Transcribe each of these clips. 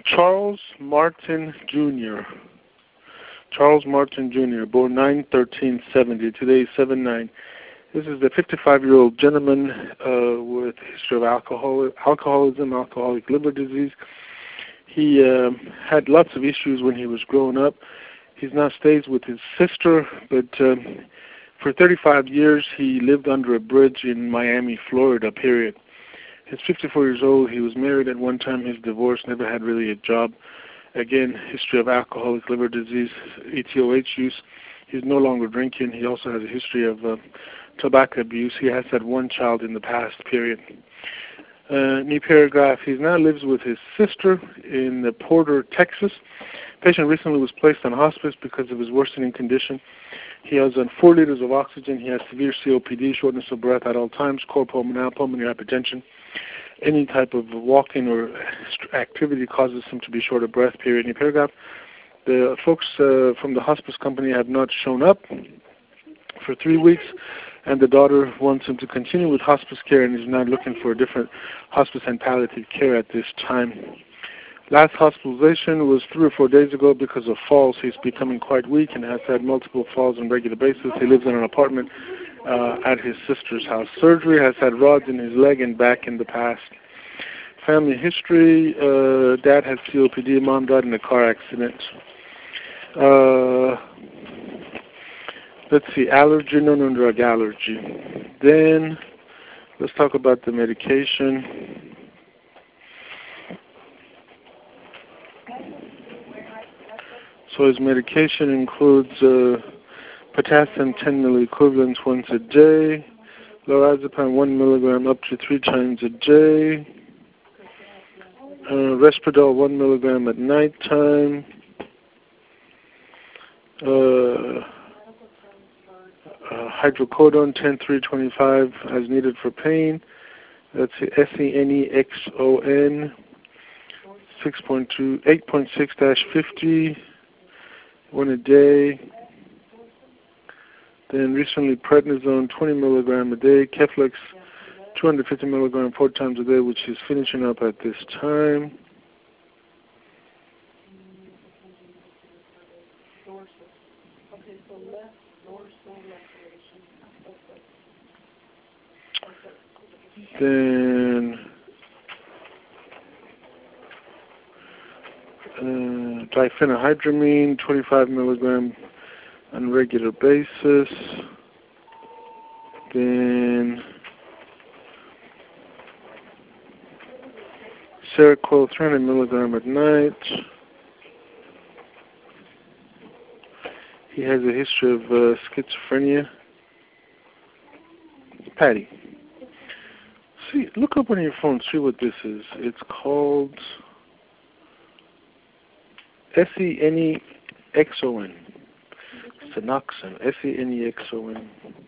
Charles Martin Jr. Charles Martin Jr., born 9/13/70. Today is 7/9. This is a 55-year-old gentleman with a history of alcoholism, alcoholic liver disease. He had lots of issues when he was growing up. He now stays with his sister, but for 35 years he lived under a bridge in Miami, Florida, period. He's 54 years old. He was married at one time. He's divorced, never had really a job. Again, history of alcoholic liver disease, ETOH use. He's no longer drinking. He also has a history of tobacco abuse. He has had one child in the past, period. New paragraph. He now lives with his sister in Porter, Texas. Patient recently was placed on hospice because of his worsening condition. He has on 4 liters of oxygen. He has severe COPD, shortness of breath at all times, core pulmonary hypertension. Any type of walking or activity causes him to be short of breath, period. New paragraph. The folks from the hospice company have not shown up for 3 weeks, and the daughter wants him to continue with hospice care and is now looking for a different hospice and palliative care at this time. Last hospitalization was 3 or 4 days ago because of falls. He's becoming quite weak and has had multiple falls on a regular basis. He lives in an apartment at his sister's house. Surgery, has had rods in his leg and back in the past. Family history, dad had COPD, mom died in a car accident. Let's see, allergy, no drug allergy. Then, let's talk about the medication. So his medication includes potassium 10 milliequivalents once a day, lorazepam 1 milligram up to 3 times a day, Risperdal 1 milligram at night time, hydrocodone 10-325 as needed for pain. That's the SENEXON 8.6-50, 1 a day. Then recently prednisone 20 milligram a day, Keflex 250 milligram 4 times a day, which is finishing up at this time. Then diphenhydramine 25 milligram on a regular basis. Then Seroquel 300 milligram at night. He has a history of schizophrenia. Patty, see, look up on your phone, see what this is. It's called SENEXON. Sunoxone, SENEXON.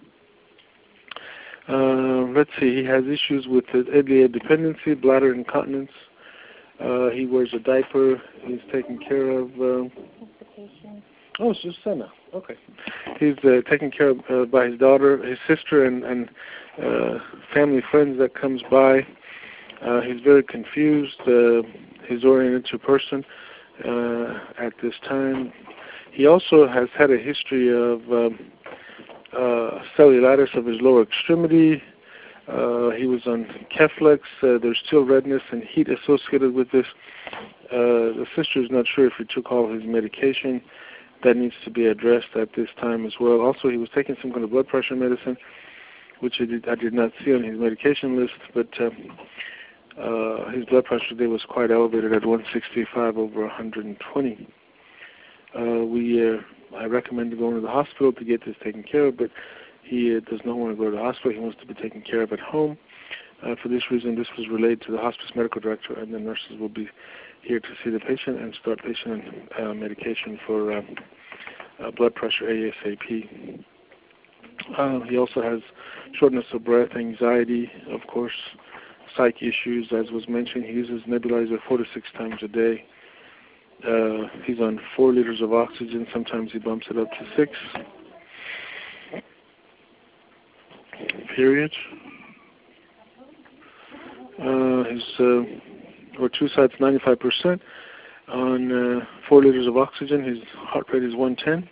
Let's see, he has issues with his EDA dependency, bladder incontinence. He wears a diaper. He's taken care of. It's just Senna. Okay. He's taken care of by his daughter, his sister, and family friends that comes by. He's very confused. He's oriented to person at this time. He also has had a history of cellulitis of his lower extremity. He was on Keflex. There's still redness and heat associated with this. The sister is not sure if he took all his medication. That needs to be addressed at this time as well. Also, he was taking some kind of blood pressure medicine, which I did not see on his medication list, but his blood pressure today was quite elevated at 165/120. I recommend going to the hospital to get this taken care of, but he does not want to go to the hospital. He wants to be taken care of at home. For this reason, this was relayed to the hospice medical director, and the nurses will be here to see the patient and start patient medication for blood pressure ASAP. He also has shortness of breath, anxiety, of course, psych issues, as was mentioned. He uses nebulizer 4 to 6 times a day. He's on 4 liters of oxygen. Sometimes he bumps it up to 6. Period. His O2 side's 95%. on 4 liters of oxygen. His heart rate is 110.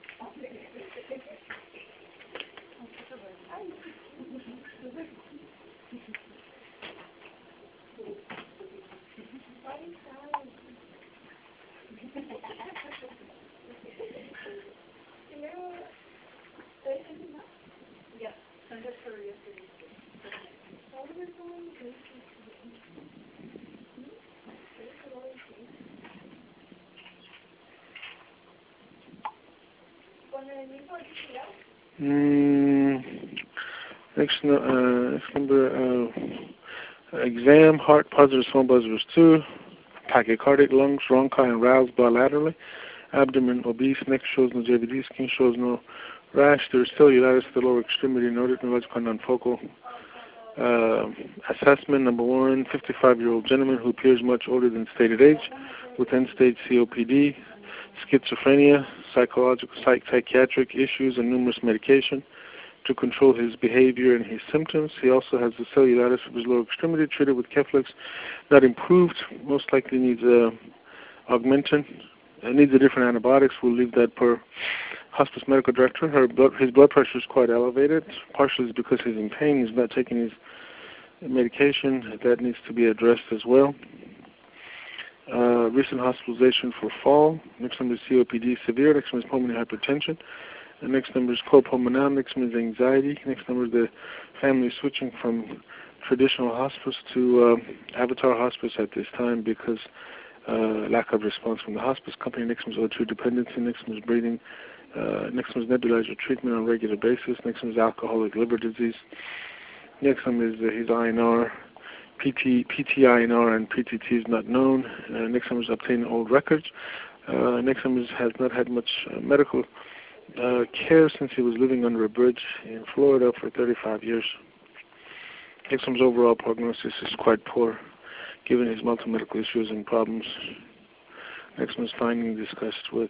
Next number, exam, heart positive, small buzz 2, tachycardic, lungs, bronchi, and roused bilaterally, abdomen obese, neck shows no JVD, skin shows no rash, there is cellulitis to the lower extremity, noted neurological nonfocal. Assessment number 1, 55-year-old gentleman who appears much older than stated age, with end-stage COPD, schizophrenia, psychiatric issues, and numerous medication to control his behavior and his symptoms. He also has the cellulitis of his lower extremity, treated with Keflex, not improved, most likely needs augmentin, needs a different antibiotics. We'll leave that per hospice medical director. His blood pressure is quite elevated, partially because he's in pain. He's not taking his medication. That needs to be addressed as well. Recent hospitalization for fall. Next number is COPD severe. Next number is pulmonary hypertension. The next number is copulmonale. Next number is anxiety. Next number is the family switching from traditional hospice to Avatar hospice at this time because lack of response from the hospice company. Next number is O2 dependency. Next number is breathing. Next one is nebulizer treatment on a regular basis. Next one is alcoholic liver disease. Next one is his INR, PT-INR and PTT is not known. Next one is obtaining old records. Next one has not had much medical care since he was living under a bridge in Florida for 35 years. Next one's overall prognosis is quite poor, given his multiple medical issues and problems. Next one's finding discussed with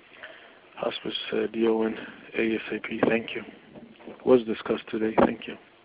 hospice DON ASAP. Thank you. Was discussed today. Thank you.